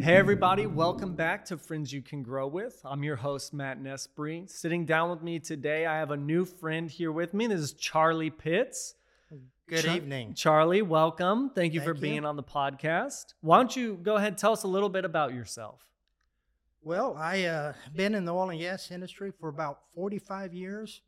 Hey everybody, welcome back to Friends You Can Grow With. I'm your host, Matt Nespri. Sitting down with me today, I have a new friend here with me. This is Charlie Pitts. Good evening. Charlie, welcome. Thank you for Thank you. being on the podcast. Why don't you go ahead and tell us a little bit about yourself? Well, I been in the oil and gas industry for about 45 years.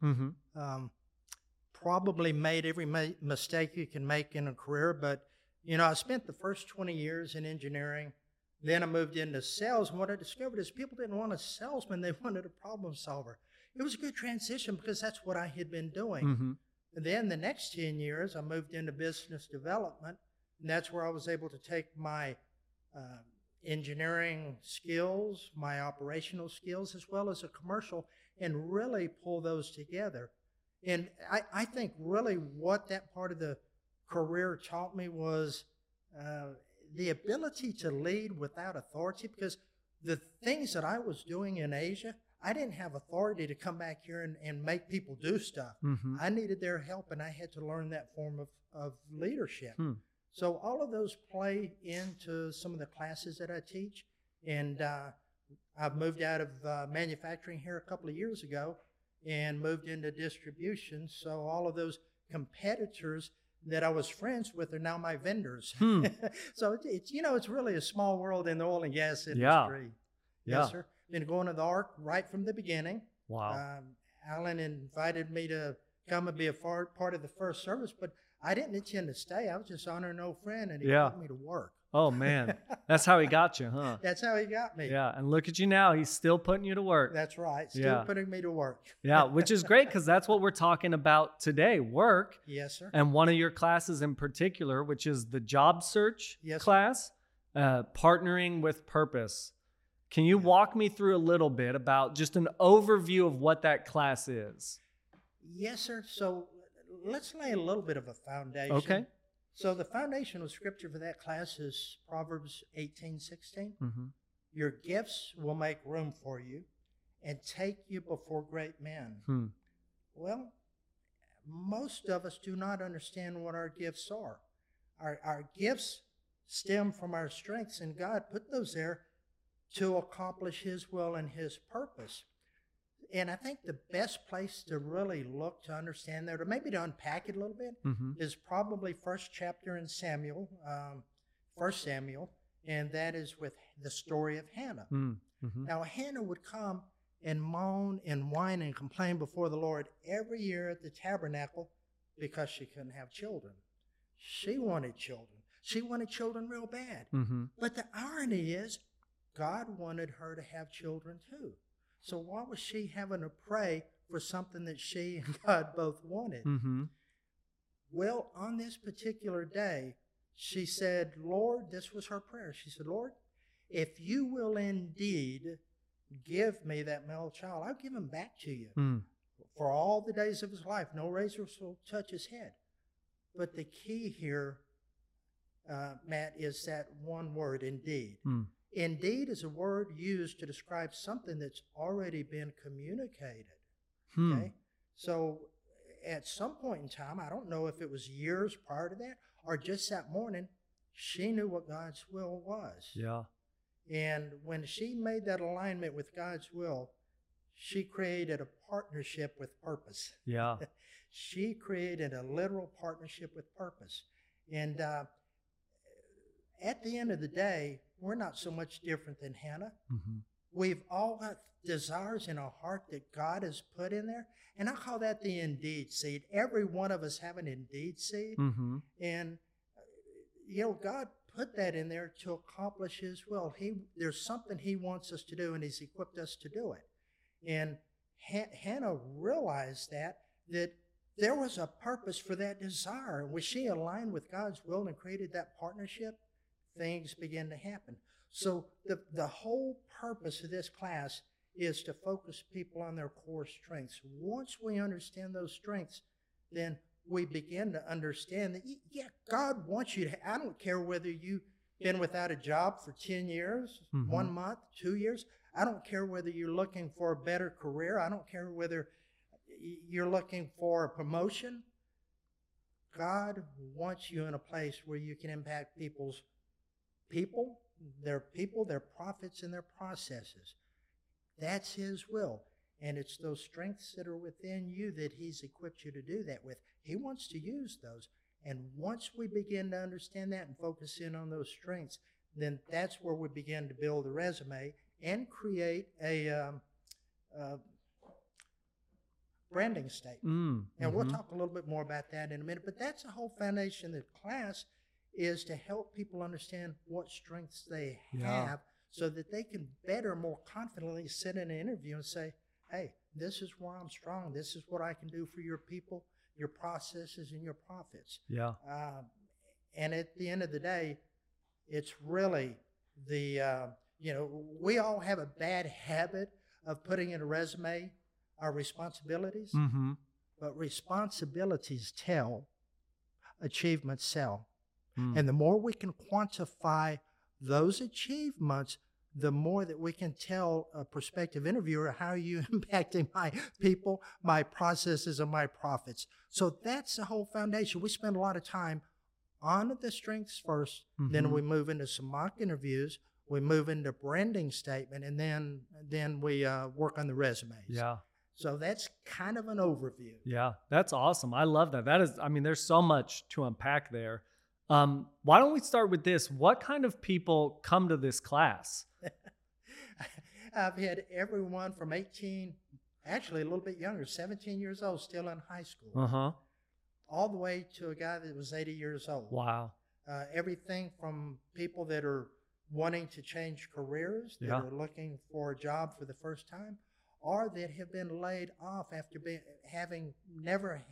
Probably made every mistake you can make in a career, but I spent the first 20 years in engineering. Then I moved into sales, and what I discovered is people didn't want a salesman, they wanted a problem solver. It was a good transition because that's what I had been doing. And then the next 10 years, I moved into business development, and that's where I was able to take my engineering skills, my operational skills, as well as a commercial, and really pull those together. And I think really what that part of the career taught me was the ability to lead without authority, because the things that I was doing in Asia, I didn't have authority to come back here and make people do stuff. I needed their help, and I had to learn that form of leadership. So all of those play into some of the classes that I teach. And I've moved out of manufacturing here a couple of years ago and moved into distribution. So all of those competitors that I was friends with are now my vendors. So it's really a small world in the oil and gas industry. Yeah. Yes, sir. Been going to the ARC right from the beginning. Wow. Alan invited me to come and be a part of the first service, but I didn't intend to stay. I was just honoring an old friend, and he called me to work. Oh, man. That's how he got you, huh? That's how he got me. Yeah, and look at you now. He's still putting you to work. That's right. Still putting me to work. Yeah, which is great because that's what we're talking about today, work. Yes, sir. And one of your classes in particular, which is the job search class, Partnering with Purpose. Can you walk me through a little bit about just an overview of what that class is? Yes, sir. So let's lay a little bit of a foundation. Okay. So the foundation of scripture for that class is Proverbs 18:16. Your gifts will make room for you and take you before great men. Well, most of us do not understand what our gifts are. Our gifts stem from our strengths, and God put those there to accomplish His will and His purpose. And I think the best place to really look to understand that, or maybe to unpack it a little bit, is probably first chapter in Samuel, 1 Samuel, and that is with the story of Hannah. Now, Hannah would come and moan and whine and complain before the Lord every year at the tabernacle because she couldn't have children. She wanted children. She wanted children real bad. But the irony is, God wanted her to have children too. So why was she having to pray for something that she and God both wanted? Well, on this particular day, she said, Lord, this was her prayer. She said, Lord, if you will indeed give me that male child, I'll give him back to you for all the days of his life. No razor will touch his head. But the key here, Matt, is that one word, indeed. Indeed is a word used to describe something that's already been communicated. Okay? So at some point in time, I don't know if it was years prior to that or just that morning, she knew what God's will was. Yeah. And when she made that alignment with God's will, she created a partnership with purpose. Yeah. She created a literal partnership with purpose. And at the end of the day, we're not so much different than Hannah. We've all got desires in our heart that God has put in there. And I call that the indeed seed. Every one of us have an indeed seed. And, God put that in there to accomplish His will. There's something He wants us to do, and He's equipped us to do it. And Hannah realized that there was a purpose for that desire. When she aligned with God's will and created that partnership, things begin to happen. So the whole purpose of this class is to focus people on their core strengths. Once we understand those strengths, then we begin to understand that, God wants you to, I don't care whether you've been without a job for 10 years, 1 month, 2 years. I don't care whether you're looking for a better career. I don't care whether you're looking for a promotion. God wants you in a place where you can impact people, their people, their profits, and their processes. That's His will. And it's those strengths that are within you that He's equipped you to do that with. He wants to use those. And once we begin to understand that and focus in on those strengths, then that's where we begin to build a resume and create a branding statement. And we'll talk a little bit more about that in a minute. But that's the whole foundation of the class, is to help people understand what strengths they have so that they can better, more confidently sit in an interview and say, hey, this is where I'm strong. This is what I can do for your people, your processes, and your profits. Yeah. And at the end of the day, it's really the, we all have a bad habit of putting in a resume our responsibilities, but responsibilities tell, achievements sell. And the more we can quantify those achievements, the more that we can tell a prospective interviewer, how are you impacting my people, my processes, and my profits. So that's the whole foundation. We spend a lot of time on the strengths first, then we move into some mock interviews, we move into branding statement, and then we work on the resumes. Yeah. So that's kind of an overview. Yeah, that's awesome. I love that. That is, I mean, there's so much to unpack there. Why don't we start with this? What kind of people come to this class? I've had everyone from 18, actually a little bit younger, 17 years old, still in high school, all the way to a guy that was 80 years old. Wow. Everything from people that are wanting to change careers, that are looking for a job for the first time, or that have been laid off after having never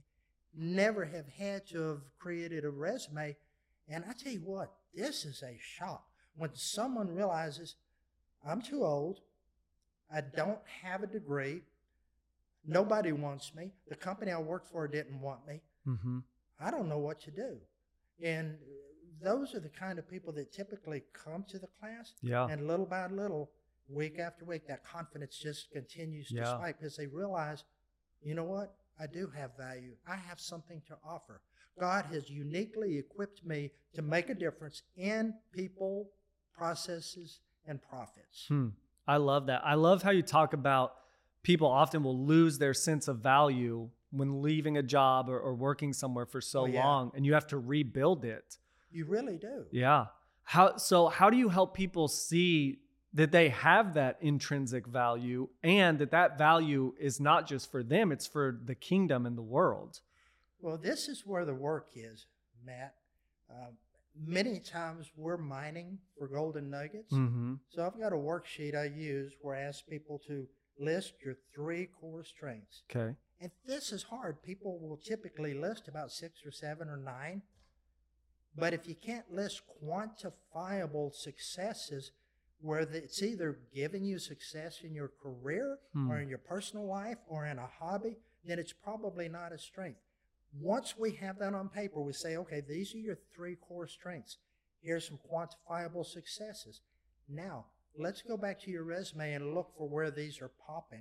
have had to have created a resume. And I tell you what, this is a shock. When someone realizes, I'm too old, I don't have a degree, nobody wants me, the company I worked for didn't want me, I don't know what to do. And those are the kind of people that typically come to the class. Yeah. And little by little, week after week, that confidence just continues to spike because they realize, you know what? I do have value. I have something to offer. God has uniquely equipped me to make a difference in people, processes, and profits. I love that. I love how you talk about people often will lose their sense of value when leaving a job or working somewhere for so long, and you have to rebuild it. You really do. Yeah. How do you help people see that they have that intrinsic value and that value is not just for them, it's for the kingdom and the world? Well, this is where the work is, Matt. Many times we're mining for golden nuggets. So I've got a worksheet I use where I ask people to list your 3 core strengths. Okay. And this is hard. People will typically list about 6 or 7 or 9. But if you can't list quantifiable successes where it's either giving you success in your career or in your personal life or in a hobby, then it's probably not a strength. Once we have that on paper, we say, okay, these are your 3 core strengths. Here's some quantifiable successes. Now, let's go back to your resume and look for where these are popping.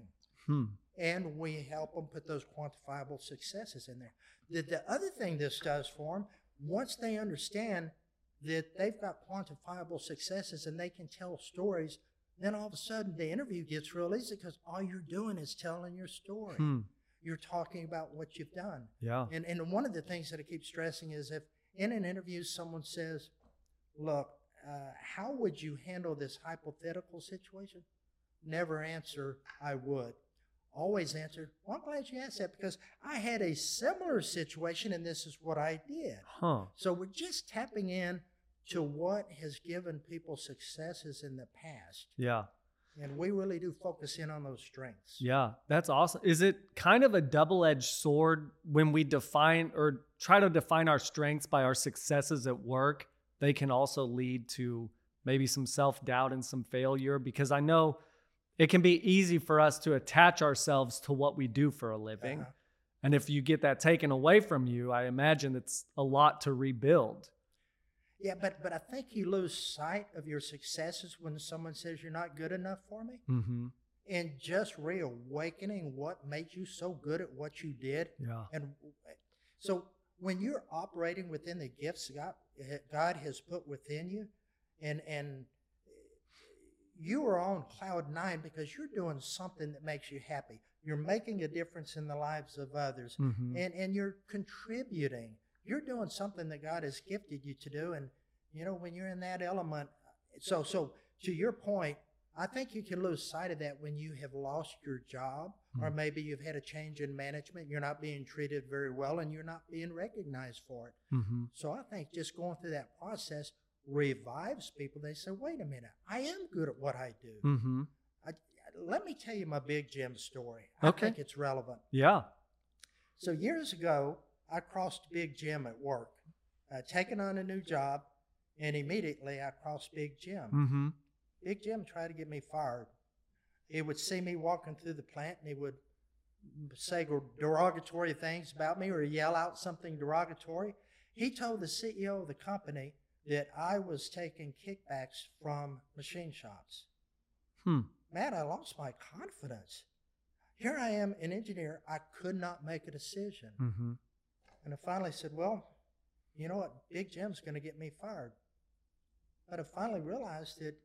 And we help them put those quantifiable successes in there. The other thing this does for them, once they understand that they've got quantifiable successes and they can tell stories, then all of a sudden the interview gets real easy because all you're doing is telling your story. You're talking about what you've done. Yeah. And one of the things that I keep stressing is if in an interview someone says, look, how would you handle this hypothetical situation? Never answer, I would. Always answer, well, I'm glad you asked that because I had a similar situation and this is what I did. So we're just tapping in to what has given people successes in the past. Yeah. And we really do focus in on those strengths. Yeah, that's awesome. Is it kind of a double-edged sword when we define or try to define our strengths by our successes at work? They can also lead to maybe some self-doubt and some failure, because I know it can be easy for us to attach ourselves to what we do for a living. And if you get that taken away from you, I imagine it's a lot to rebuild. Yeah, but I think you lose sight of your successes when someone says you're not good enough for me. And just reawakening what made you so good at what you did. Yeah. And so when you're operating within the gifts God has put within you, and you are on cloud nine because you're doing something that makes you happy. You're making a difference in the lives of others, and you're contributing. You're doing something that God has gifted you to do. And, when you're in that element, so to your point, I think you can lose sight of that when you have lost your job, or maybe you've had a change in management. You're not being treated very well, and you're not being recognized for it. So I think just going through that process revives people. They say, wait a minute, I am good at what I do. Let me tell you my Big Jim story. I think it's relevant. Yeah. So years ago, I crossed Big Jim at work, taking on a new job, and immediately I crossed Big Jim. Big Jim tried to get me fired. He would see me walking through the plant, and he would say derogatory things about me or yell out something derogatory. He told the CEO of the company that I was taking kickbacks from machine shops. Man, I lost my confidence. Here I am, an engineer. I could not make a decision. And I finally said, well, you know what? Big Jim's going to get me fired. But I finally realized that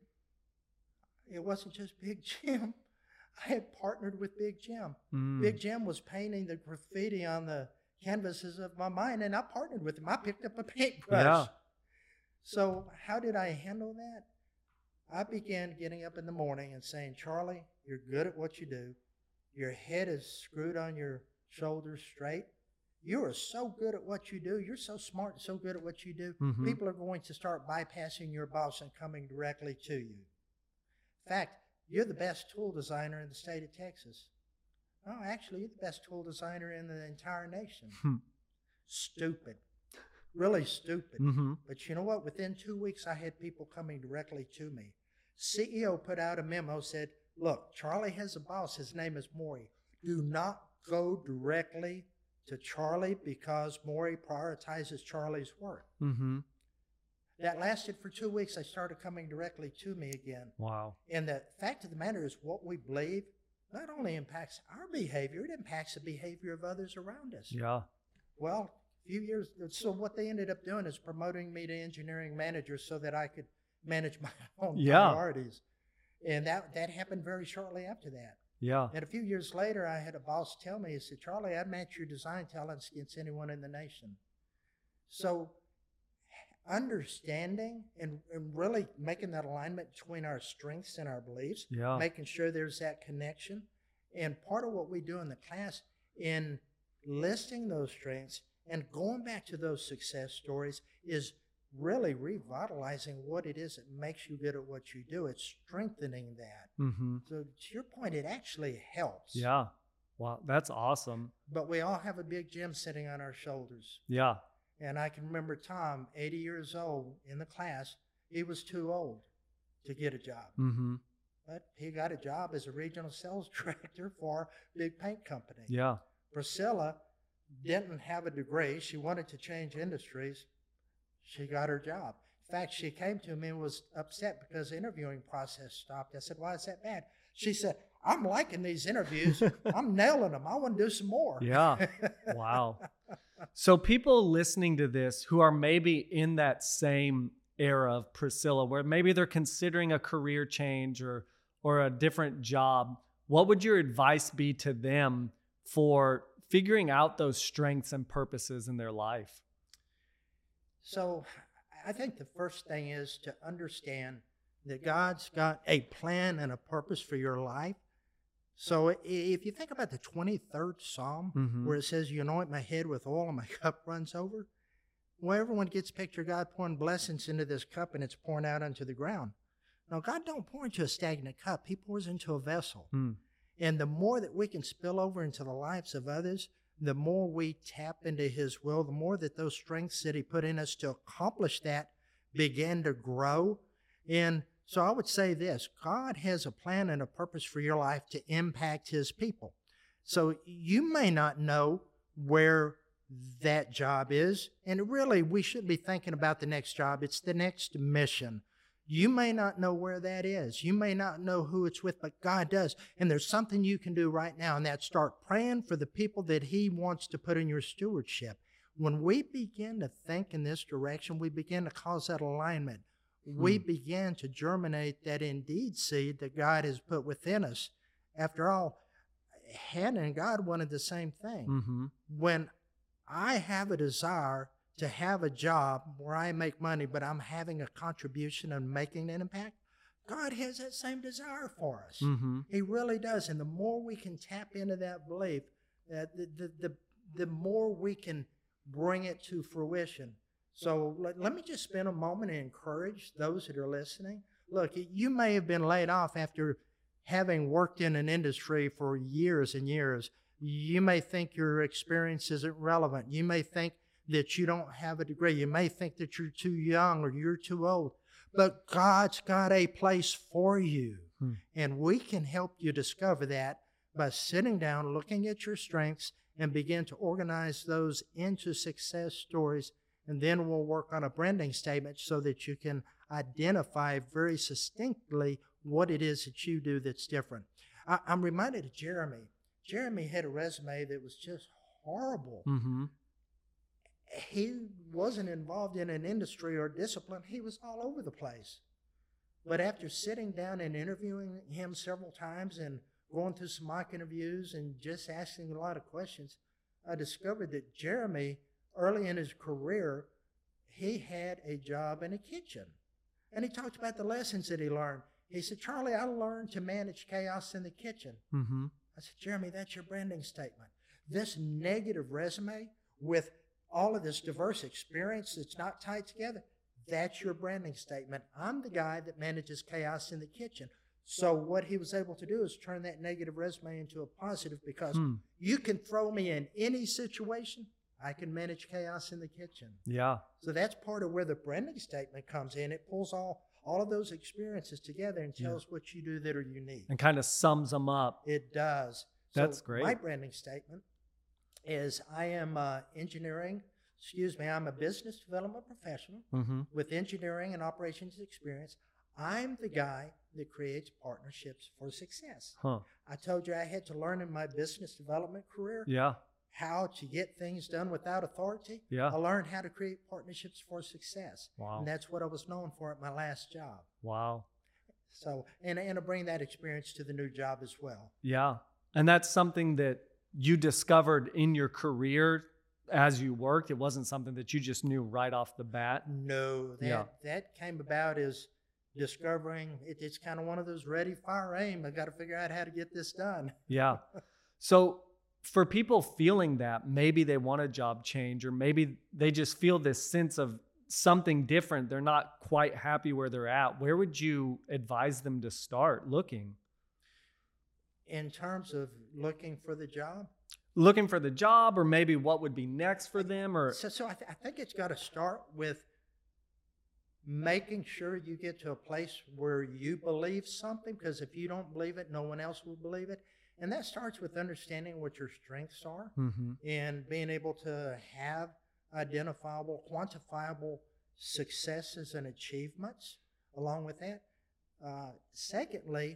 it wasn't just Big Jim. I had partnered with Big Jim. Big Jim was painting the graffiti on the canvases of my mind, and I partnered with him. I picked up a paintbrush. Yeah. So how did I handle that? I began getting up in the morning and saying, Charlie, you're good at what you do. Your head is screwed on your shoulders straight. You are so good at what you do. You're so smart and so good at what you do. People are going to start bypassing your boss and coming directly to you. In fact, you're the best tool designer in the state of Texas. No, actually, you're the best tool designer in the entire nation. Stupid. Really stupid. But you know what? Within 2 weeks, I had people coming directly to me. CEO put out a memo, said, look, Charlie has a boss. His name is Maury. Do not go directly to Charlie because Maury prioritizes Charlie's work. That lasted for 2 weeks. They started coming directly to me again. Wow. And the fact of the matter is what we believe not only impacts our behavior, it impacts the behavior of others around us. Yeah. Well, a few years, so what they ended up doing is promoting me to engineering manager so that I could manage my own priorities. And that happened very shortly after that. Yeah. And a few years later, I had a boss tell me, he said, Charlie, I'd match your design talents against anyone in the nation. So understanding and really making that alignment between our strengths and our beliefs, making sure there's that connection. And part of what we do in the class in listing those strengths and going back to those success stories is really revitalizing what it is that makes you good at what you do. It's strengthening that. So to your point, it actually helps. Yeah. Wow, that's awesome. But we all have a Big Jim sitting on our shoulders. Yeah. And I can remember Tom, 80 years old, in the class. He was too old to get a job. But he got a job as a regional sales director for a big paint company. Yeah. Priscilla didn't have a degree. She wanted to change industries. She got her job. In fact, she came to me and was upset because the interviewing process stopped. I said, why is that bad? She said, I'm liking these interviews. I'm nailing them. I want to do some more. Yeah. Wow. So people listening to this who are maybe in that same era of Priscilla, where maybe they're considering a career change or a different job, what would your advice be to them for figuring out those strengths and purposes in their life? So I think the first thing is to understand that God's got a plan and a purpose for your life. So if you think about the 23rd Psalm, where it says, you anoint my head with oil and my cup runs over, well, everyone gets a picture of God pouring blessings into this cup and it's pouring out onto the ground. No, God don't pour into a stagnant cup. He pours into a vessel. And the more that we can spill over into the lives of others, the more we tap into His will, the more that those strengths that He put in us to accomplish that begin to grow. And so I would say this, God has a plan and a purpose for your life to impact His people. So you may not know where that job is, and really we shouldn't be thinking about the next job. It's the next mission. You may not know where that is. You may not know who it's with, but God does. And there's something you can do right now, and that's start praying for the people that He wants to put in your stewardship. When we begin to think in this direction, we begin to cause that alignment. we began to germinate that Indeed seed that God has put within us. After all, Hannah and God wanted the same thing. When I have a desire to have a job where I make money, but I'm having a contribution and making an impact, God has that same desire for us. He really does. And the more we can tap into that belief, the more we can bring it to fruition. So let me just spend a moment and encourage those that are listening. Look, you may have been laid off after having worked in an industry for years and years. You may think your experience isn't relevant. You may think that you don't have a degree. You may think that you're too young or you're too old. But God's got a place for you. And we can help you discover that by sitting down, looking at your strengths, and begin to organize those into success stories. And then we'll work on a branding statement so that you can identify very succinctly what it is that you do that's different. I'm reminded of Jeremy. Jeremy had a resume that was just horrible. He wasn't involved in an industry or discipline. He was all over the place. But after sitting down and interviewing him several times and going through some mock interviews and just asking a lot of questions, I discovered that Jeremy, early in his career, he had a job in a kitchen. And he talked about the lessons that he learned. He said, Charlie, I learned to manage chaos in the kitchen. I said, Jeremy, that's your branding statement. This negative resume with all of this diverse experience that's not tied together, that's your branding statement. I'm the guy that manages chaos in the kitchen. So what he was able to do is turn that negative resume into a positive, because you can throw me in any situation, I can manage chaos in the kitchen. Yeah. So that's part of where the branding statement comes in. It pulls all of those experiences together and tells what you do that are unique. And kind of sums them up. It does. That's great. My branding statement is I'm a business development professional with engineering and operations experience. I'm the guy that creates partnerships for success. I told you I had to learn in my business development career how to get things done without authority. I learned how to create partnerships for success. And that's what I was known for at my last job. So, and to bring that experience to the new job as well. Yeah. And that's something that you discovered in your career as you worked. It wasn't something that you just knew right off the bat. No, that came about as discovering it's kind of one of those ready, fire, aim. I got to figure out how to get this done. So for people feeling that, maybe they want a job change, or maybe they just feel this sense of something different. They're not quite happy where they're at. Where would you advise them to start looking? In terms of looking for the job? Looking for the job, or maybe what would be next for them? Or So I think it's got to start with making sure you get to a place where you believe something, because if you don't believe it, no one else will believe it. And that starts with understanding what your strengths are and being able to have identifiable, quantifiable successes and achievements along with that. Secondly,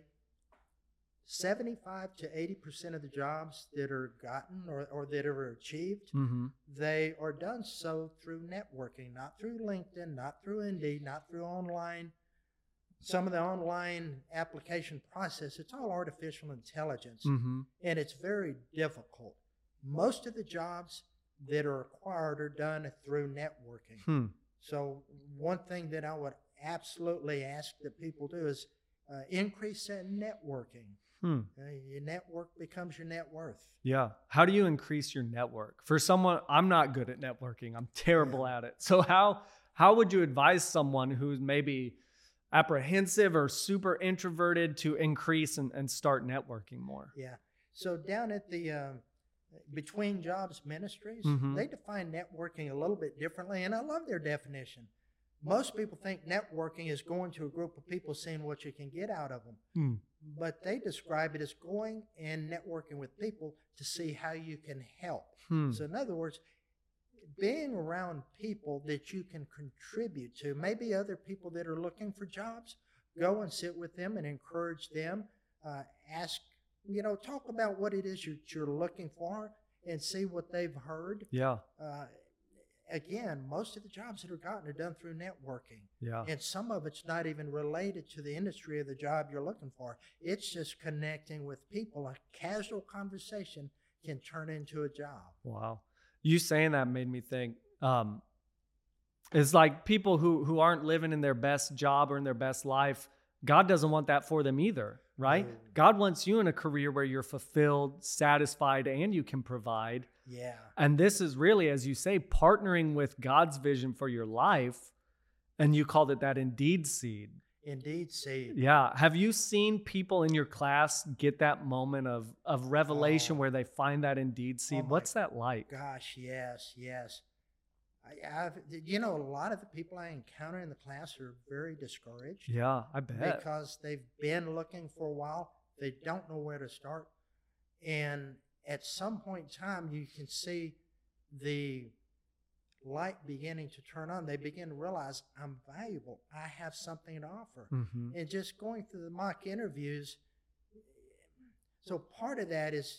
75 to 80% of the jobs that are gotten or that are achieved, they are done so through networking, not through LinkedIn, not through Indeed, not through online. Some of the online application process, it's all artificial intelligence, and it's very difficult. Most of the jobs that are acquired are done through networking. So one thing that I would absolutely ask that people do is increase that networking. Your network becomes your net worth. Yeah. How do you increase your network? For someone, I'm not good at networking. I'm terrible at it. So how would you advise someone who's maybe apprehensive or super introverted to increase and start networking more? Yeah. So down at the Between Jobs Ministries, they define networking a little bit differently, and I love their definition. Most people think networking is going to a group of people, seeing what you can get out of them. But they describe it as going and networking with people to see how you can help. So in other words, being around people that you can contribute to, maybe other people that are looking for jobs, go and sit with them and encourage them. Ask, talk about what it is you're looking for and see what they've heard. again, most of the jobs that are gotten are done through networking. Yeah. And some of it's not even related to the industry of the job you're looking for. It's just connecting with people. A casual conversation can turn into a job. Wow. You saying that made me think, it's like people who aren't living in their best job or in their best life, God doesn't want that for them either, right? No. God wants you in a career where you're fulfilled, satisfied, and you can provide. Yeah. And this is really, as you say, partnering with God's vision for your life. And you called it that Indeed seed. Indeed seed. Yeah. Have you seen people in your class get that moment of revelation where they find that Indeed seed? What's that like? Gosh, yes. A lot of the people I encounter in the class are very discouraged. Yeah, I bet. Because they've been looking for a while. They don't know where to start. And at some point in time, you can see the light beginning to turn on. They begin to realize, I'm valuable. I have something to offer. Mm-hmm. And just going through the mock interviews, so part of that is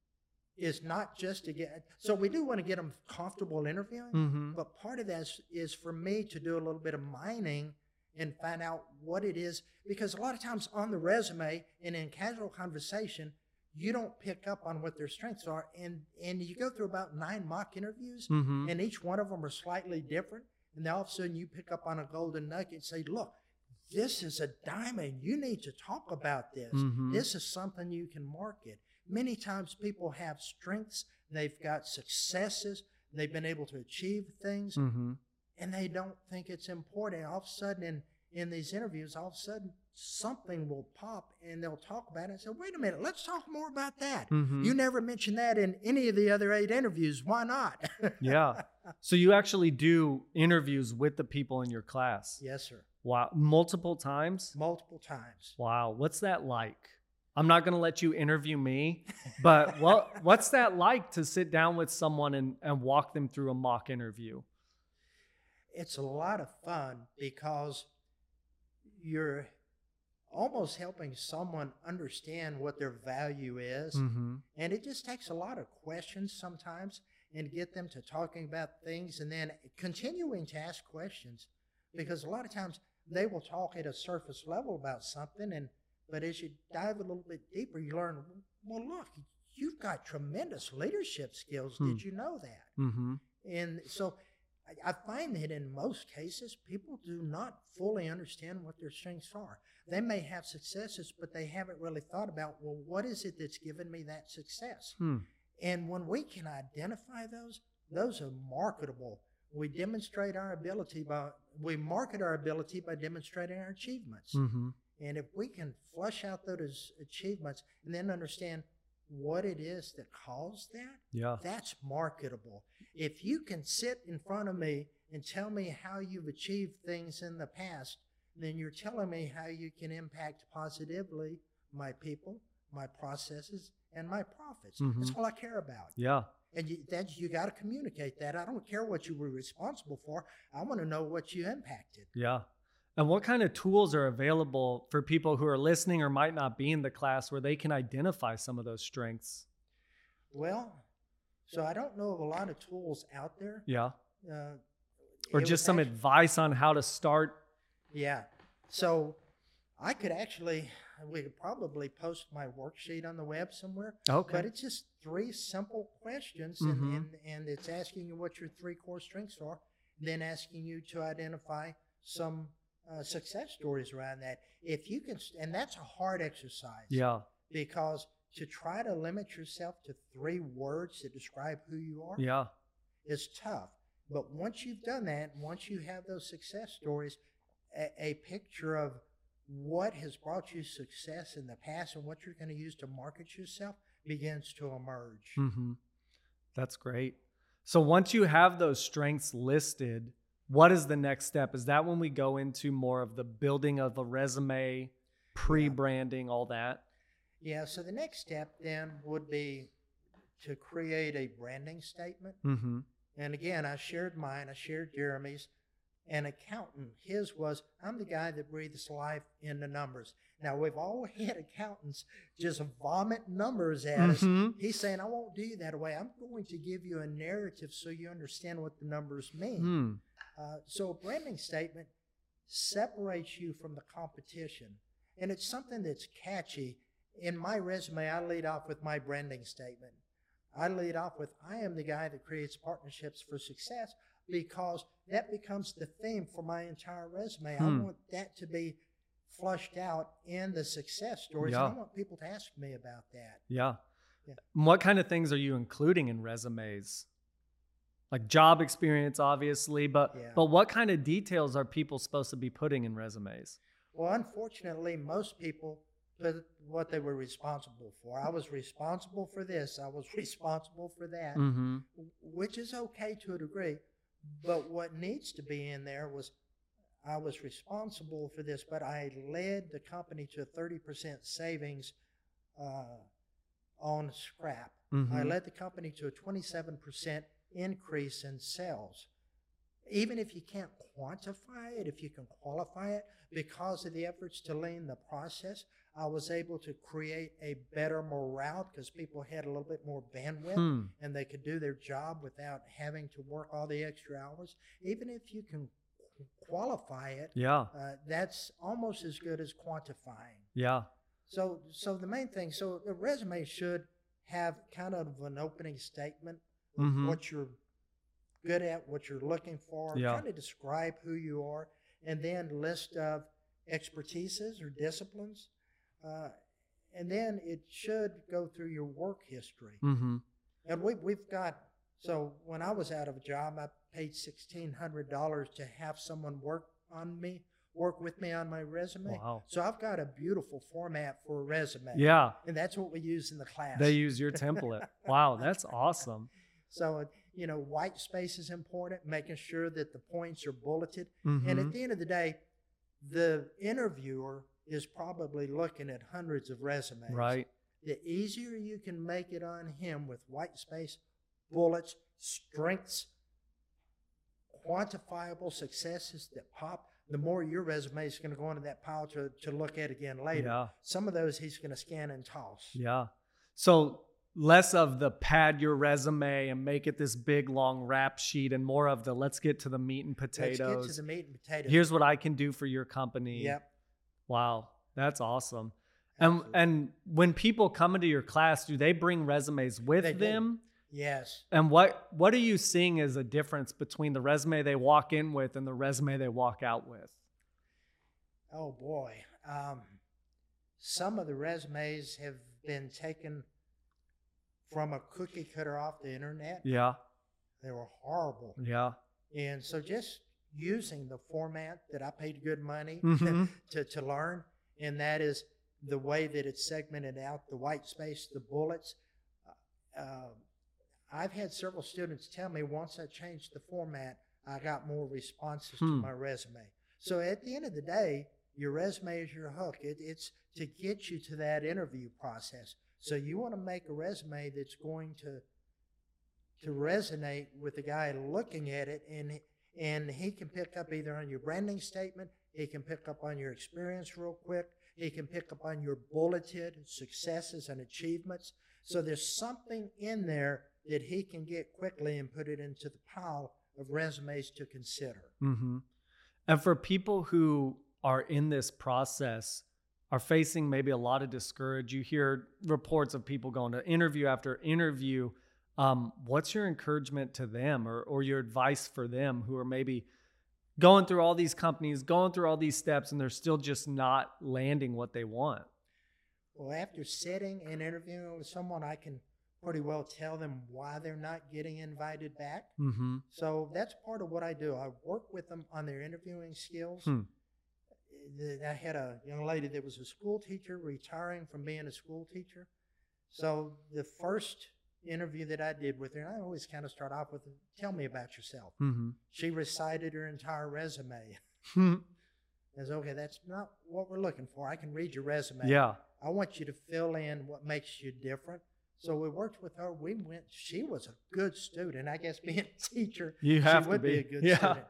not just to get, so we do want to get them comfortable interviewing, mm-hmm. but part of that is for me to do a little bit of mining and find out what it is, because a lot of times on the resume and in casual conversation, you don't pick up on what their strengths are, and you go through about 9 mock interviews, mm-hmm. and each one of them are slightly different, and then all of a sudden you pick up on a golden nugget and say, look, this is a diamond. You need to talk about this. Mm-hmm. This is something you can market. Many times people have strengths, they've got successes, they've been able to achieve things, mm-hmm. and they don't think it's important. All of a sudden in these interviews, all of a sudden something will pop and they'll talk about it and say, wait a minute, let's talk more about that. Mm-hmm. You never mentioned that in any of the other 8 interviews. Why not? Yeah. So you actually do interviews with the people in your class? Yes, sir. Wow. Multiple times? Multiple times. Wow. What's that like? I'm not going to let you interview me, but what's that like to sit down with someone and walk them through a mock interview? It's a lot of fun because you're almost helping someone understand what their value is. Mm-hmm. And it just takes a lot of questions sometimes and get them to talking about things and then continuing to ask questions, because a lot of times they will talk at a surface level about something, but as you dive a little bit deeper, you learn, well, look, you've got tremendous leadership skills. Did you know that? Mm-hmm. And so I find that in most cases, people do not fully understand what their strengths are. They may have successes, but they haven't really thought about, well, what is it that's given me that success? And when we can identify those are marketable. We market our ability by demonstrating our achievements. Mm-hmm. And if we can flush out those achievements and then understand what it is that caused that, that's marketable. If you can sit in front of me and tell me how you've achieved things in the past, then you're telling me how you can impact positively my people, my processes, and my profits. Mm-hmm. That's all I care about. Yeah. And you got to communicate that. I don't care what you were responsible for. I want to know what you impacted. Yeah. And what kind of tools are available for people who are listening or might not be in the class where they can identify some of those strengths? Well, so I don't know of a lot of tools out there. Yeah. Or just some advice on how to start. Yeah. So we could probably post my worksheet on the web somewhere. Okay. But it's just 3 simple questions, mm-hmm. and it's asking you what your 3 core strengths are, then asking you to identify some success stories around that. If you can, and that's a hard exercise. Yeah. Because to try to limit yourself to 3 words that describe who you are, is tough. But once you've done that, once you have those success stories, a picture of what has brought you success in the past and what you're going to use to market yourself begins to emerge. Mm-hmm. That's great. So once you have those strengths listed, what is the next step? Is that when we go into more of the building of a resume, pre-branding, all that? Yeah, so the next step then would be to create a branding statement. Mm-hmm. And again, I shared mine, I shared Jeremy's. an accountant. His was, I'm the guy that breathes life into numbers. Now, we've all had accountants just vomit numbers at us. He's saying, I won't do you that way. I'm going to give you a narrative so you understand what the numbers mean. So a branding statement separates you from the competition. And it's something that's catchy. In my resume, I lead off with my branding statement. I lead off with, I am the guy that creates partnerships for success, because that becomes the theme for my entire resume. I want that to be flushed out in the success stories. And I want people to ask me about that. Yeah. What kind of things are you including in resumes? Like job experience, obviously, but what kind of details are people supposed to be putting in resumes? Well, unfortunately, most people put what they were responsible for. I was responsible for this. I was responsible for that, which is okay to a degree. But what needs to be in there was, I was responsible for this, but I led the company to a 30% savings on scrap. I led the company to a 27% increase in sales. Even if you can't quantify it, if you can qualify it, because of the efforts to lean the process, I was able to create a better morale because people had a little bit more bandwidth and they could do their job without having to work all the extra hours. Even if you can qualify it, that's almost as good as quantifying. So the main thing, so the resume should have kind of an opening statement of what you're good at, what you're looking for, kind of describe who you are, and then list of expertises or disciplines. And then it should go through your work history. And we've got, so when I was out of a job, I paid $1,600 to have someone work with me on my resume. Wow. So I've got a beautiful format for a resume. And that's what we use in the class. They use your template. Wow, that's awesome. So, white space is important, making sure that the points are bulleted. And at the end of the day, the interviewer is probably looking at hundreds of resumes. Right. The easier you can make it on him with white space, bullets, strengths, quantifiable successes that pop, the more your resume is going to go into that pile to look at again later. Some of those he's going to scan and toss. So less of the pad your resume and make it this big long rap sheet, and more of the let's get to the meat and potatoes. Let's get to the meat and potatoes. Here's what I can do for your company. Wow, that's awesome. And when people come into your class, do they bring resumes with them? Yes. And what are you seeing as a difference between the resume they walk in with and the resume they walk out with? Oh boy. Some of the resumes have been taken from a cookie cutter off the internet. They were horrible. And so just using the format that I paid good money to learn, and that is the way that it's segmented out, the white space, the bullets. I've had several students tell me once I changed the format, I got more responses to my resume. So at the end of the day, your resume is your hook. It's to get you to that interview process. So you want to make a resume that's going to resonate with the guy looking at it, and he can pick up either on your branding statement, he can pick up on your experience real quick, he can pick up on your bulleted successes and achievements. So there's something in there that he can get quickly and put it into the pile of resumes to consider. And for people who are in this process, are facing maybe a lot of discouragement, you hear reports of people going to interview after interview. What's your encouragement to them or your advice for them who are maybe going through all these companies, going through all these steps, and they're still just not landing what they want? Well, after sitting and interviewing with someone, I can pretty well tell them why they're not getting invited back. So that's part of what I do. I work with them on their interviewing skills. I had a young lady that was a school teacher retiring from being a school teacher. So the first interview that I did with her, and I always kind of start off with, tell me about yourself. She recited her entire resume. I said, okay, that's not what we're looking for. I can read your resume. I want you to fill in what makes you different. So we worked with her. She was a good student. I guess being a teacher, she would be a good student.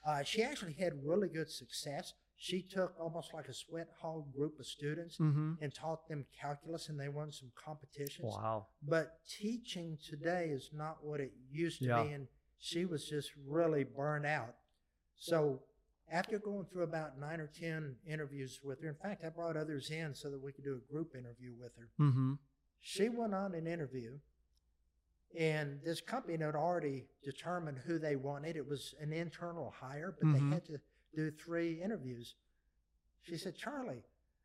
She actually had really good success. She took almost like a sweat hog group of students and taught them calculus, and they won some competitions. Wow. But teaching today is not what it used to be, and she was just really burned out. So after going through about 9 or 10 interviews with her, in fact, I brought others in so that we could do a group interview with her. She went on an interview, and this company had already determined who they wanted. It was an internal hire, but they had to do 3 interviews. She said, Charlie,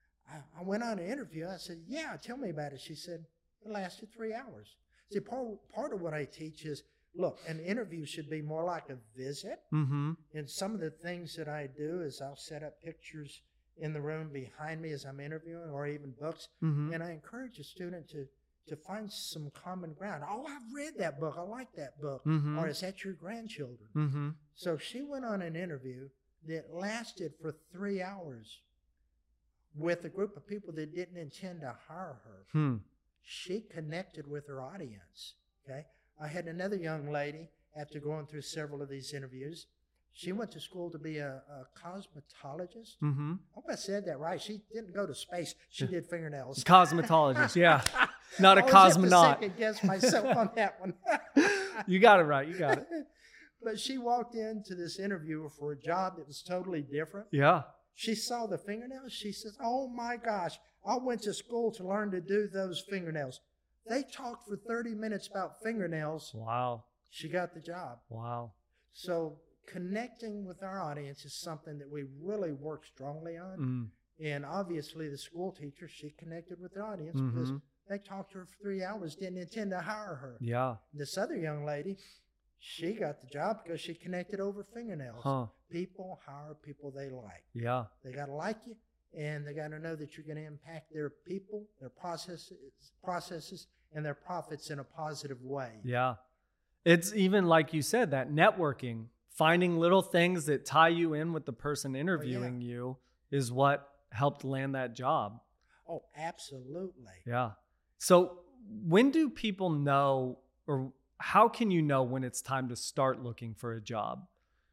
I went on an interview. I said, yeah, tell me about it. She said, it lasted 3 hours. See, part of what I teach is, look, an interview should be more like a visit. And some of the things that I do is I'll set up pictures in the room behind me as I'm interviewing, or even books. And I encourage a student to find some common ground. Oh, I've read that book. I like that book. Or is that your grandchildren? So she went on an interview that lasted for 3 hours with a group of people that didn't intend to hire her. She connected with her audience. Okay. I had another young lady, after going through several of these interviews, she went to school to be a cosmetologist. I hope I said that right. She didn't go to space. She did fingernails. Cosmetologist, yeah. Not a cosmonaut. I have to second guess myself on that one. You got it right. You got it. But she walked into this interview for a job that was totally different. Yeah. She saw the fingernails. She says, oh my gosh, I went to school to learn to do those fingernails. They talked for 30 minutes about fingernails. Wow. She got the job. Wow. So connecting with our audience is something that we really work strongly on. And obviously the school teacher, she connected with the audience because they talked to her for 3 hours, didn't intend to hire her. Yeah. This other young lady, she got the job because she connected over fingernails. People hire people they like. Yeah. They got to like you, and they got to know that you're going to impact their people, their processes, and their profits in a positive way. Yeah. It's even like you said, that networking, finding little things that tie you in with the person interviewing you is what helped land that job. Oh, absolutely. Yeah. So when do people know, or how can you know when it's time to start looking for a job?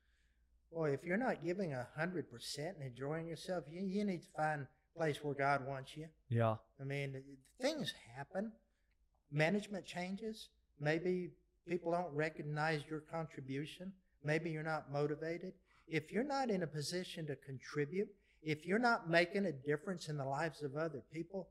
Well, if you're not giving 100% and enjoying yourself, you need to find a place where God wants you. Yeah. I mean, things happen. Management changes. Maybe people don't recognize your contribution. Maybe you're not motivated. If you're not in a position to contribute, if you're not making a difference in the lives of other people,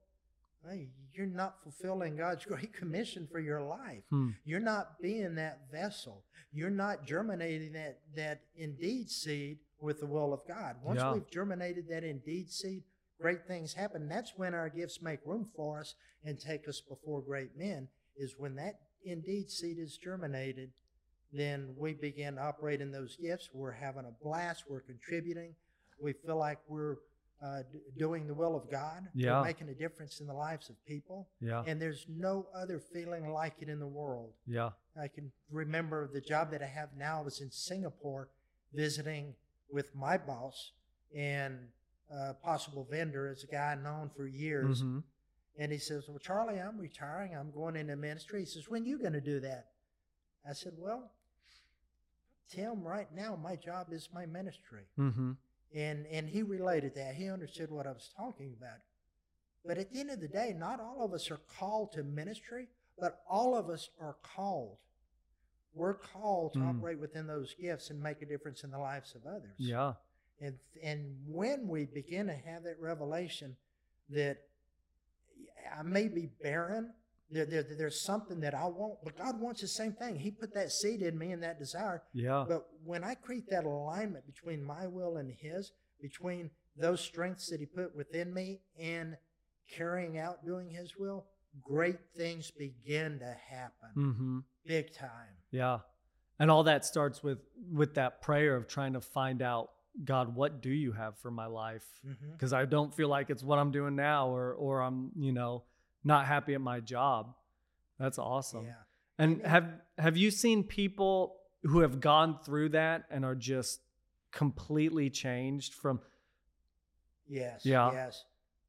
you're not fulfilling God's great commission for your life. You're not being that vessel. You're not germinating that indeed seed with the will of God. Once we've germinated that indeed seed, great things happen. That's when our gifts make room for us and take us before great men, is when that indeed seed is germinated, then we begin to operate in those gifts. We're having a blast. We're contributing. We feel like we're doing the will of God. Yeah. We're making a difference in the lives of people. Yeah. And there's no other feeling like it in the world. Yeah. I can remember the job that I have now. I was in Singapore visiting with my boss and a possible vendor, as a guy known for years. And he says, well, Charlie, I'm retiring. I'm going into ministry. He says, when are you going to do that? I said, well, Tim, right now my job is my ministry. And he related that. He understood what I was talking about. But at the end of the day, not all of us are called to ministry, but all of us are called. We're called to operate within those gifts and make a difference in the lives of others. Yeah. And when we begin to have that revelation that I may be barren, there's something that I want, but God wants the same thing. He put that seed in me and that desire. Yeah. But when I create that alignment between my will and His, between those strengths that He put within me and carrying out doing His will, great things begin to happen. Big time. Yeah. And all that starts with that prayer of trying to find out, God, what do you have for my life? Because I don't feel like it's what I'm doing now, or I'm, not happy at my job. That's awesome. Yeah. And have you seen people who have gone through that and are just completely changed from? Yes. Yeah. Yes.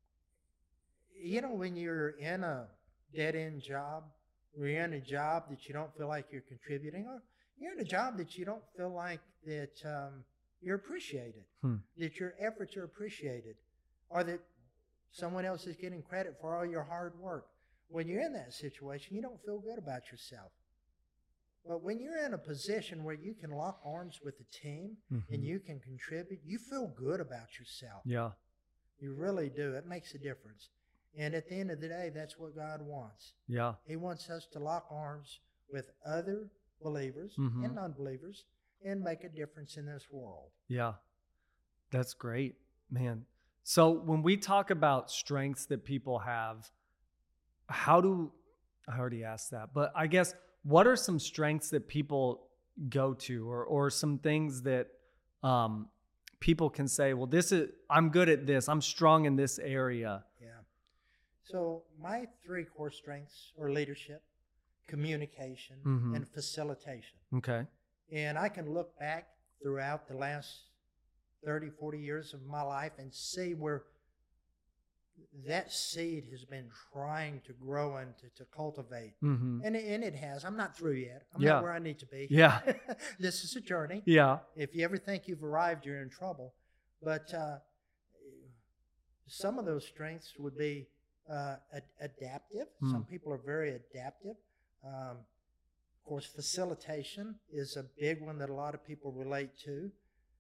When you're in a dead-end job, or you're in a job that you don't feel like you're contributing, or you're in a job that you don't feel like that you're appreciated, that your efforts are appreciated, or that someone else is getting credit for all your hard work. When you're in that situation, you don't feel good about yourself. But when you're in a position where you can lock arms with the team and you can contribute, you feel good about yourself. Yeah. You really do. It makes a difference. And at the end of the day, that's what God wants. Yeah. He wants us to lock arms with other believers and non-believers and make a difference in this world. Yeah. That's great, man. So when we talk about strengths that people have, I already asked that, but I guess what are some strengths that people go to or some things that people can say, well, I'm good at this. I'm strong in this area. Yeah. So my 3 core strengths are leadership, communication, and facilitation. Okay. And I can look back throughout the last 30, 40 years of my life and see where that seed has been trying to grow and to cultivate. And it has. I'm not through yet. I'm not where I need to be. Yeah. This is a journey. Yeah. If you ever think you've arrived, you're in trouble. But some of those strengths would be adaptive. Some people are very adaptive. Of course, facilitation is a big one that a lot of people relate to.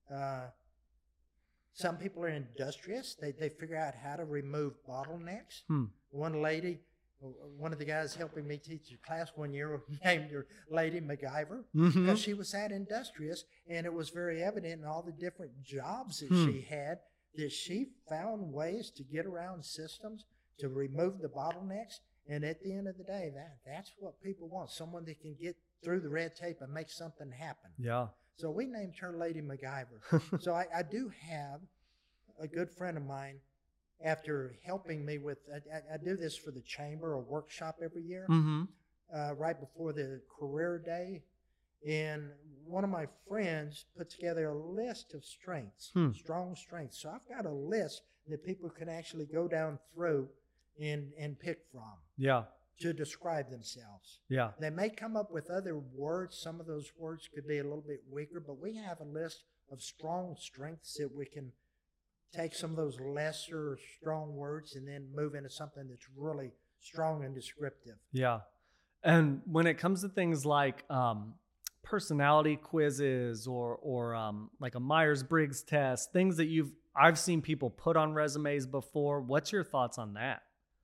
Some people are industrious. They figure out how to remove bottlenecks. One lady, one of the guys helping me teach a class one year named her Lady MacGyver because she was that industrious, and it was very evident in all the different jobs that she had that she found ways to get around systems, to remove the bottlenecks. And at the end of the day, that's what people want, someone that can get through the red tape and make something happen. Yeah. So we named her Lady MacGyver. So I do have a good friend of mine, after helping me with, I do this for the chamber, a workshop every year, right before the career day. And one of my friends put together a list of strengths, strong strengths. So I've got a list that people can actually go down through and pick from. Yeah. To describe themselves. Yeah. They may come up with other words. Some of those words could be a little bit weaker, but we have a list of strong strengths that we can take some of those lesser strong words and then move into something that's really strong and descriptive. Yeah. And when it comes to things like personality quizzes or like a Myers-Briggs test, things that I've seen people put on resumes before, what's your thoughts on that?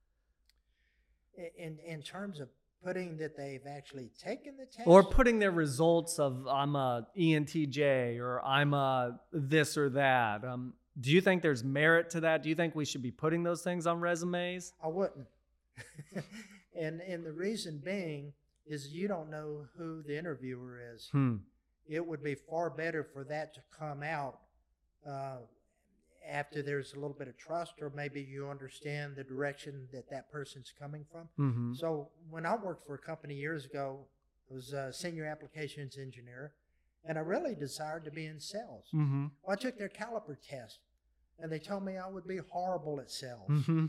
In terms of putting that they've actually taken the test? Or putting their results of I'm a ENTJ or I'm a this or that. Do you think there's merit to that? Do you think we should be putting those things on resumes? I wouldn't. and the reason being is you don't know who the interviewer is. It would be far better for that to come out after there's a little bit of trust, or maybe you understand the direction that person's coming from. So when I worked for a company years ago, I was a senior applications engineer, and I really desired to be in sales. Well, I took their caliper test, and they told me I would be horrible at sales.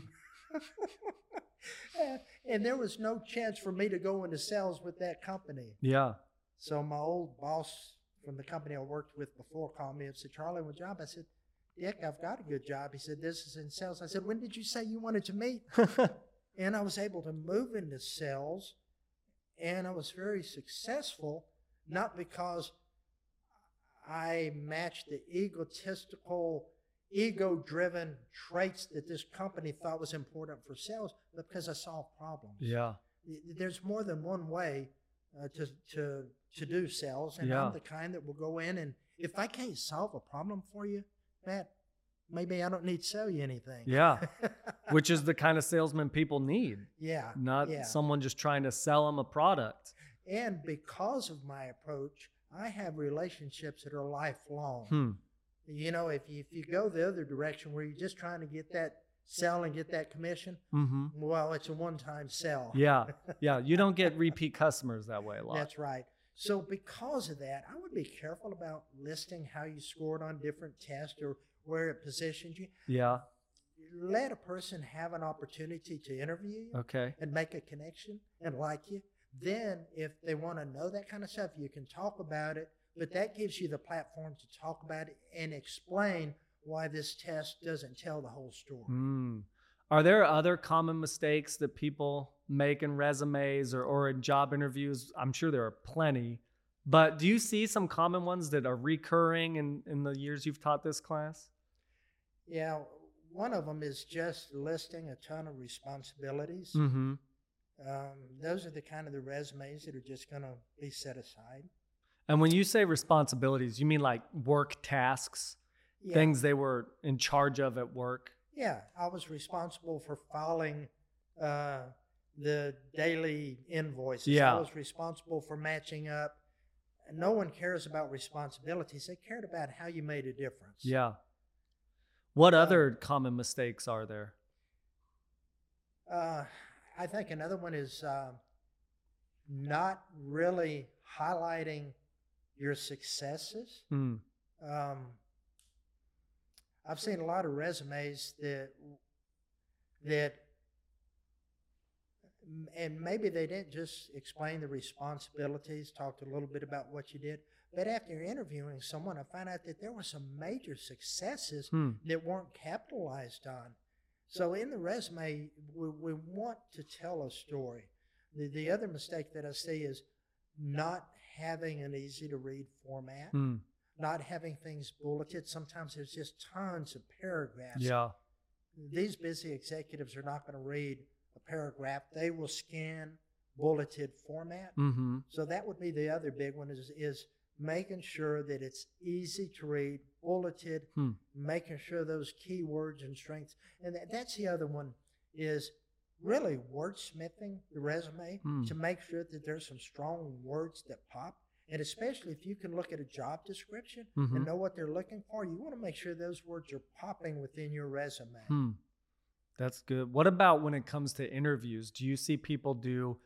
And there was no chance for me to go into sales with that company. Yeah. So my old boss from the company I worked with before called me and said, "Charlie, what job?" I said, "Dick, I've got a good job." He said, "This is in sales." I said, "When did you say you wanted to meet?" And I was able to move into sales, and I was very successful, not because I matched the egotistical, ego-driven traits that this company thought was important for sales, but because I solved problems. Yeah. There's more than one way to do sales, and I'm the kind that will go in, and if I can't solve a problem for you, Matt, maybe I don't need to sell you anything. Yeah. Which is the kind of salesman people need. Yeah. Not someone just trying to sell them a product. And because of my approach, I have relationships that are lifelong. You know, if you go the other direction where you're just trying to get that sell and get that commission, well, it's a one-time sell. Yeah. Yeah. You don't get repeat customers that way a lot. That's right. So because of that, I would be careful about listing how you scored on different tests or where it positioned you. Yeah. Let a person have an opportunity to interview you and make a connection and like you. Then if they want to know that kind of stuff, you can talk about it but that gives you the platform to talk about it and explain why this test doesn't tell the whole story. Are there other common mistakes that people make in resumes or in job interviews? I'm sure there are plenty, but do you see some common ones that are recurring in the years you've taught this class? Yeah, one of them is just listing a ton of responsibilities. Those are the kind of the resumes that are just going to be set aside. And when you say responsibilities, you mean like work tasks, things they were in charge of at work? Yeah, I was responsible for filing the daily invoices. Yeah. I was responsible for matching up. No one cares about responsibilities. They cared about how you made a difference. Yeah. What other common mistakes are there? I think another one is not really highlighting your successes. I've seen a lot of resumes that and maybe they didn't just explain the responsibilities, talked a little bit about what you did, but after interviewing someone, I found out that there were some major successes that weren't capitalized on. So in the resume, we want to tell a story. The other mistake that I see is not having an easy-to-read format, not having things bulleted. Sometimes there's just tons of paragraphs. Yeah. These busy executives are not going to read a paragraph. They will scan bulleted format. So that would be the other big one is making sure that it's easy to read, bulleted, making sure those keywords and strengths. And that's the other one is really wordsmithing the resume to make sure that there's some strong words that pop. And especially if you can look at a job description and know what they're looking for, you want to make sure those words are popping within your resume. That's good. What about when it comes to interviews? Do you see people do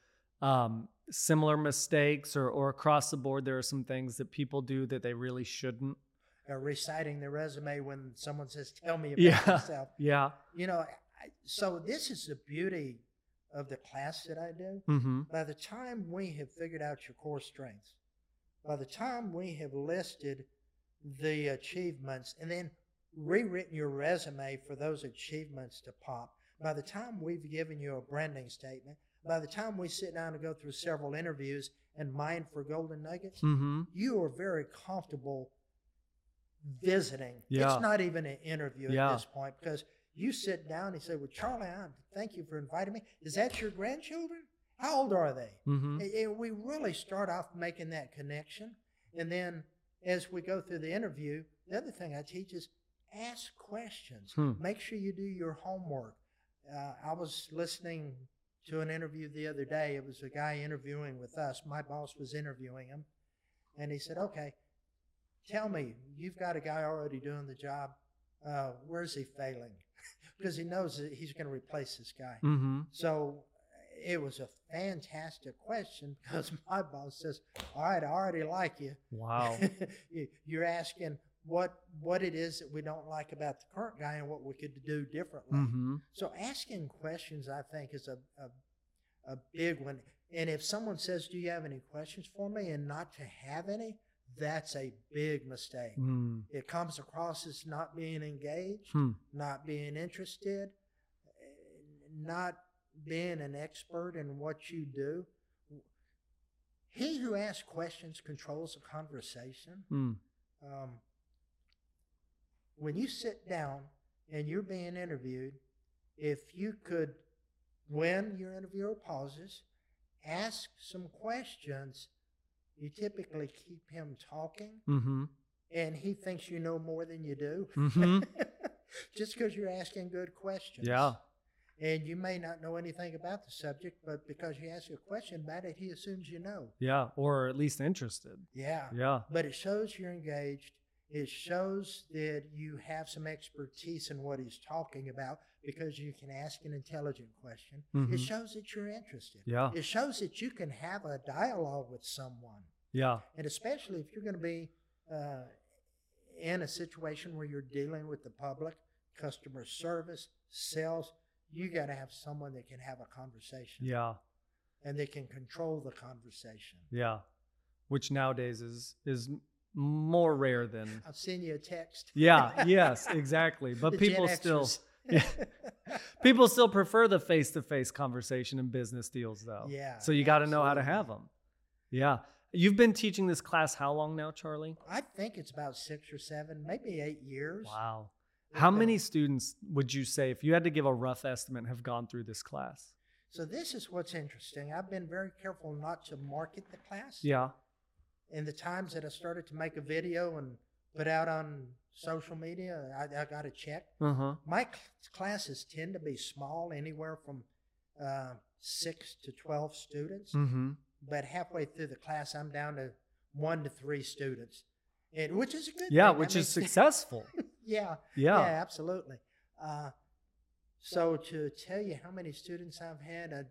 similar mistakes or across the board, there are some things that people do that they really shouldn't? Reciting the resume when someone says, tell me about yourself. Yeah. You know, so this is the beauty of the class that I do. By the time we have figured out your core strengths, by the time we have listed the achievements and then rewritten your resume for those achievements to pop, by the time we've given you a branding statement, by the time we sit down and go through several interviews and mine for golden nuggets, you are very comfortable visiting. It's not even an interview at this point because you sit down and say, well, Charlie, thank you for inviting me. Is that your grandchildren? How old are they? And we really start off making that connection. And then as we go through the interview, the other thing I teach is ask questions. Make sure you do your homework. I was listening to an interview the other day. It was a guy interviewing with us. My boss was interviewing him. And he said, okay, tell me, you've got a guy already doing the job. Where's he failing? Because he knows that he's going to replace this guy. So it was a fantastic question because my boss says, all right, I already like you. Wow. You're asking what it is that we don't like about the current guy and what we could do differently. So asking questions, I think, is a big one. And if someone says, do you have any questions for me, and not to have any, that's a big mistake. It comes across as not being engaged, not being interested, not being an expert in what you do. He who asks questions controls the conversation. When you sit down and you're being interviewed, if you could, when your interviewer pauses, ask some questions, you typically keep him talking, and he thinks you know more than you do, just because you're asking good questions. Yeah. And you may not know anything about the subject, but because you ask a question about it, he assumes you know. Yeah, or at least interested. Yeah. But it shows you're engaged. It shows that you have some expertise in what he's talking about because you can ask an intelligent question. It shows that you're interested. Yeah. It shows that you can have a dialogue with someone. Yeah. And especially if you're going to be in a situation where you're dealing with the public, customer service, sales, you got to have someone that can have a conversation. Yeah. And they can control the conversation. Yeah. Which nowadays is more rare than. I'll send you a text. Yeah. Yes. Exactly. But people still. Yeah. People still prefer the face-to-face conversation in business deals, though. Yeah. So you got to know how to have them. Yeah. You've been teaching this class how long now, Charlie? I think it's about 6 or 7, maybe 8 years. Wow. How many students would you say, if you had to give a rough estimate, have gone through this class? So this is what's interesting. I've been very careful not to market the class. Yeah. In the times that I started to make a video and put out on social media, I got a check. My classes tend to be small, anywhere from 6 to 12 students. But halfway through the class, I'm down to 1 to 3 students, which is a good thing. Yeah, which is successful. Yeah, absolutely. So to tell you how many students I've had,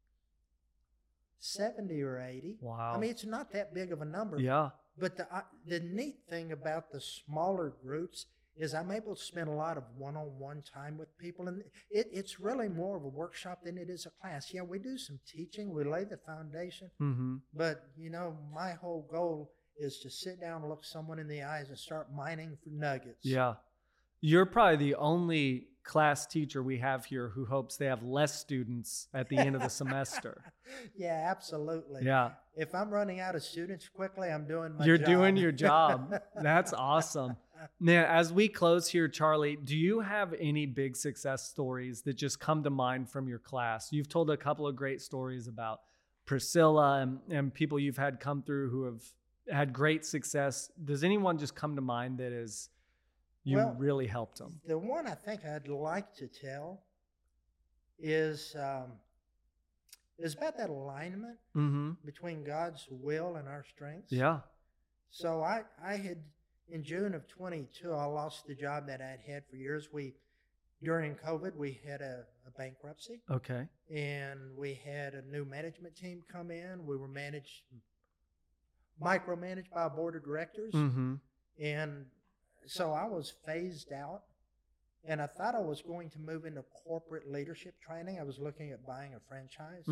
70 or 80. Wow. I mean, it's not that big of a number. Yeah. But the neat thing about the smaller groups is I'm able to spend a lot of one-on-one time with people. And it's really more of a workshop than it is a class. Yeah, we do some teaching. We lay the foundation. But, my whole goal is to sit down and look someone in the eyes and start mining for nuggets. Yeah. You're probably the only class teacher we have here who hopes they have less students at the end of the semester. Yeah, absolutely. Yeah. If I'm running out of students quickly, I'm doing my You're job. doing your job. That's awesome. Now, as we close here, Charlie, do you have any big success stories that just come to mind from your class? You've told a couple of great stories about Priscilla and people you've had come through who have had great success. Does anyone just come to mind that is really helped them? The one I think I'd like to tell is about that alignment between God's will and our strengths. Yeah. So I had, in June of 22, I lost the job that I'd had for years. During COVID, we had a bankruptcy. Okay. And we had a new management team come in. We were micromanaged by a board of directors. And so I was phased out, and I thought I was going to move into corporate leadership training. I was looking at buying a franchise.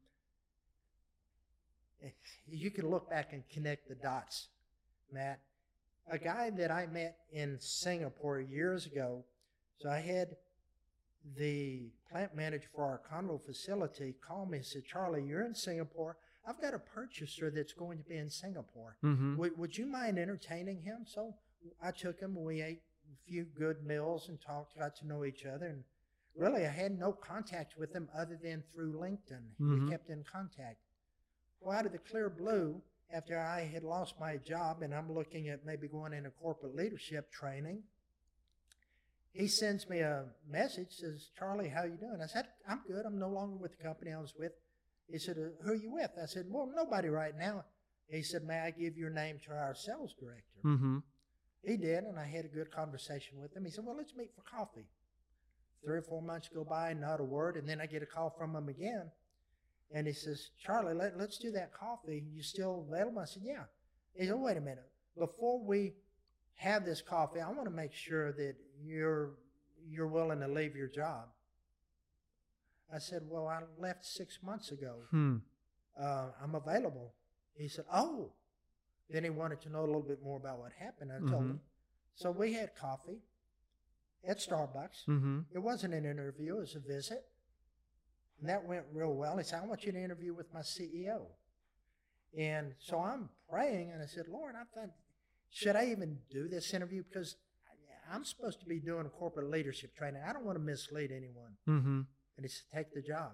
You can look back and connect the dots, Matt. A guy that I met in Singapore years ago, so I had the plant manager for our Conroe facility call me and said, Charlie, you're in Singapore. I've got a purchaser that's going to be in Singapore. Would you mind entertaining him? So I took him. We ate a few good meals and got to know each other. And really, I had no contact with him other than through LinkedIn. We kept in contact. Well, out of the clear blue, after I had lost my job and I'm looking at maybe going into corporate leadership training, he sends me a message, says, Charlie, how you doing? I said, I'm good. I'm no longer with the company I was with. He said, who are you with? I said, well, nobody right now. He said, may I give your name to our sales director? He did, and I had a good conversation with him. He said, well, let's meet for coffee. 3 or 4 months go by, not a word, and then I get a call from him again. And he says, Charlie, let's do that coffee. You still available? I said, yeah. He said, wait a minute. Before we have this coffee, I want to make sure that you're willing to leave your job. I said, well, I left 6 months ago. I'm available. He said, oh. Then he wanted to know a little bit more about what happened. I told him. So we had coffee at Starbucks. It wasn't an interview. It was a visit. And that went real well. He said, I want you to interview with my CEO. And so I'm praying, and I said, Lord, I thought, should I even do this interview? Because I'm supposed to be doing a corporate leadership training. I don't want to mislead anyone. And he said, take the job.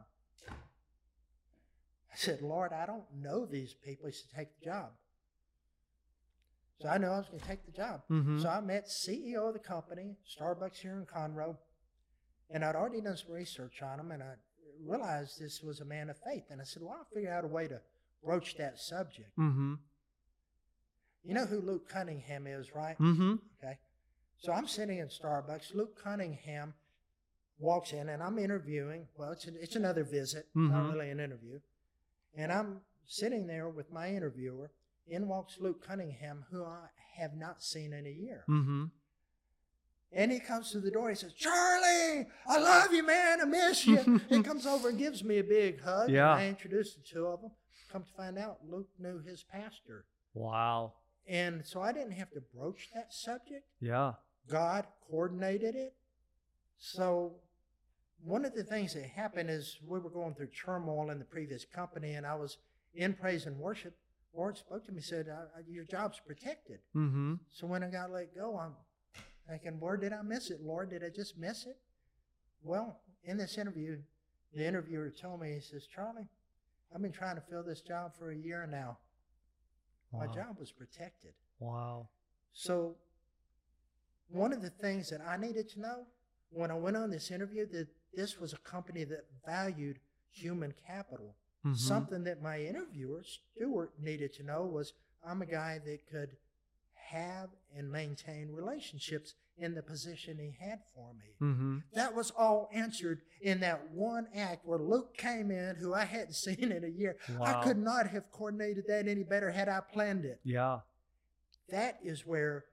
I said, Lord, I don't know these people. He said, take the job. So I knew I was going to take the job. So I met CEO of the company, Starbucks here in Conroe, and I'd already done some research on him, and I realized this was a man of faith. And I said, well, I'll figure out a way to broach that subject. You know who Luke Cunningham is, right? Okay. So I'm sitting in Starbucks. Luke Cunningham walks in, and I'm interviewing. Well, it's another visit, not really an interview. And I'm sitting there with my interviewer. In walks Luke Cunningham, who I have not seen in a year. And he comes to the door. He says, Charlie, I love you, man. I miss you. He comes over and gives me a big hug. Yeah. And I introduced the two of them. Come to find out, Luke knew his pastor. Wow. And so I didn't have to broach that subject. Yeah. God coordinated it. So one of the things that happened is we were going through turmoil in the previous company, and I was in praise and worship. The Lord spoke to me and said, your job's protected. Mm-hmm. So when I got let go, I'm thinking, where did I miss it, Lord? Did I just miss it? Well, in this interview, the interviewer told me, he says, Charlie, I've been trying to fill this job for a year now. Wow. My job was protected. Wow. So one of the things that I needed to know when I went on this interview, that this was a company that valued human capital. Mm-hmm. Something that my interviewer, Stuart, needed to know was I'm a guy that could have and maintain relationships in the position he had for me. Mm-hmm. That was all answered in that one act where Luke came in, who I hadn't seen in a year. Wow. I could not have coordinated that any better had I planned it. Yeah. That is where,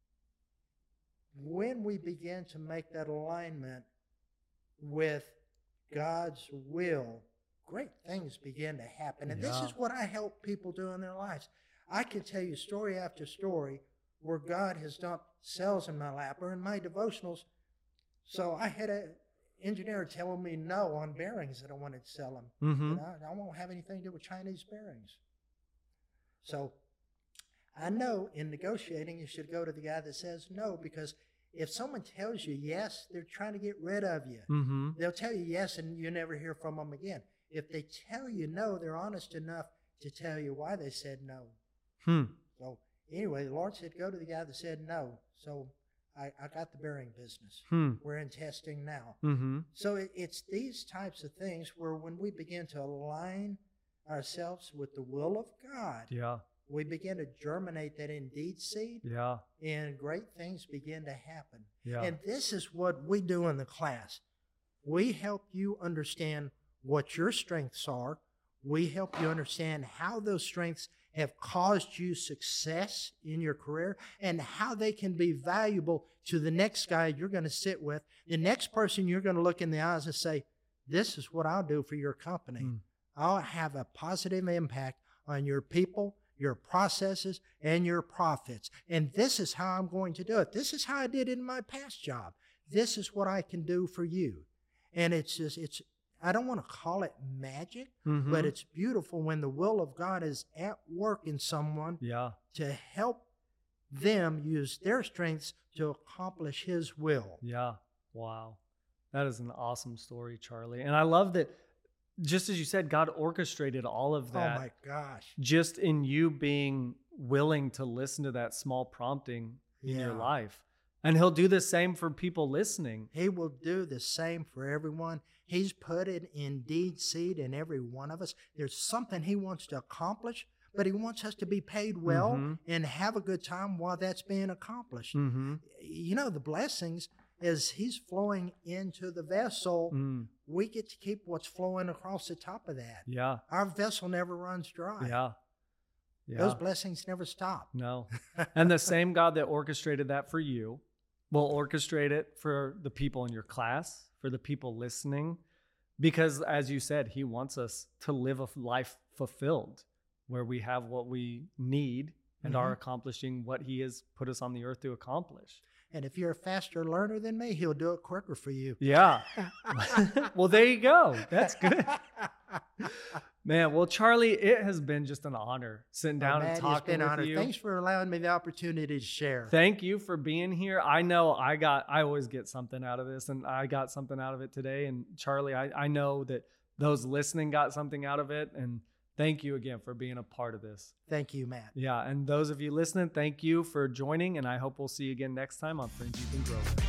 when we begin to make that alignment with God's will, great things begin to happen. And this is what I help people do in their lives. I can tell you story after story where God has dumped cells in my lap or in my devotionals. So I had an engineer telling me no on bearings that I wanted to sell them. Mm-hmm. I won't have anything to do with Chinese bearings. So I know in negotiating you should go to the guy that says no, because if someone tells you yes, they're trying to get rid of you. Mm-hmm. They'll tell you yes and you never hear from them again. If they tell you no, they're honest enough to tell you why they said no. So anyway, the Lord said, go to the guy that said no. So I got the bearing business. We're in testing now. Mm-hmm. So it's these types of things where when we begin to align ourselves with the will of God, we begin to germinate that indeed seed, and great things begin to happen. And this is what we do in the class. We help you understand what your strengths are. We help you understand how those strengths have caused you success in your career and how they can be valuable to the next guy you're going to sit with, the next person you're going to look in the eyes and say, this is what I'll do for your company. I'll have a positive impact on your people, your processes, and your profits. And this is how I'm going to do it. This is how I did it in my past job. This is what I can do for you. And it's I don't want to call it magic, but it's beautiful when the will of God is at work in someone to help them use their strengths to accomplish His will. Yeah. Wow. That is an awesome story, Charlie. And I love that, just as you said, God orchestrated all of that. Oh my gosh. Just in you being willing to listen to that small prompting in your life. And He'll do the same for people listening. He will do the same for everyone. He's put an indeed seed in every one of us. There's something He wants to accomplish, but He wants us to be paid well and have a good time while that's being accomplished. You know, the blessings, as He's flowing into the vessel, we get to keep what's flowing across the top of that. Yeah. Our vessel never runs dry. Yeah. Those blessings never stop. No. And the same God that orchestrated that for you will orchestrate it for the people in your class, for the people listening, because as you said, He wants us to live a life fulfilled where we have what we need and are accomplishing what He has put us on the earth to accomplish. And if you're a faster learner than me, He'll do it quicker for you. Yeah. Well, there you go. That's good. Man, well, Charlie, it has been just an honor sitting down and talking with you. Thanks for allowing me the opportunity to share. Thank you for being here. I know I always get something out of this, and I got something out of it today. And Charlie, I know that those listening got something out of it. And thank you again for being a part of this. Thank you, Matt. Yeah, and those of you listening, thank you for joining, and I hope we'll see you again next time on Friends You Can Grow With.